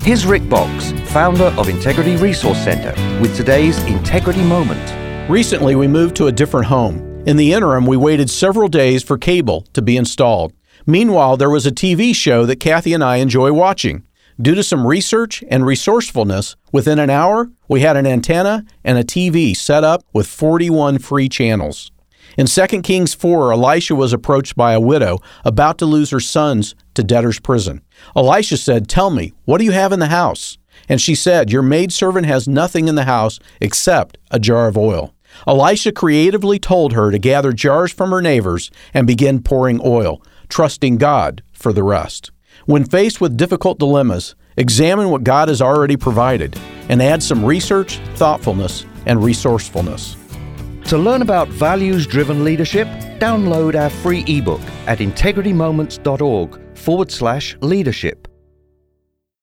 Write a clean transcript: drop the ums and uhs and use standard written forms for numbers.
Here's Rick Box, founder of Integrity Resource Center, with today's Integrity Moment. Recently, we moved to a different home. In the interim, we waited several days for cable to be installed. Meanwhile, there was a TV show that Kathy and I enjoy watching. Due to some research and resourcefulness, within an hour, we had an antenna and a TV set up with 41 free channels. In 2 Kings 4, Elisha was approached by a widow about to lose her sons to debtor's prison. Elisha said, "Tell me, what do you have in the house?" And she said, "Your maidservant has nothing in the house except a jar of oil." Elisha creatively told her to gather jars from her neighbors and begin pouring oil, trusting God for the rest. When faced with difficult dilemmas, examine what God has already provided and add some research, thoughtfulness, and resourcefulness. To learn about values-driven leadership, download our free ebook at integritymoments.org/leadership.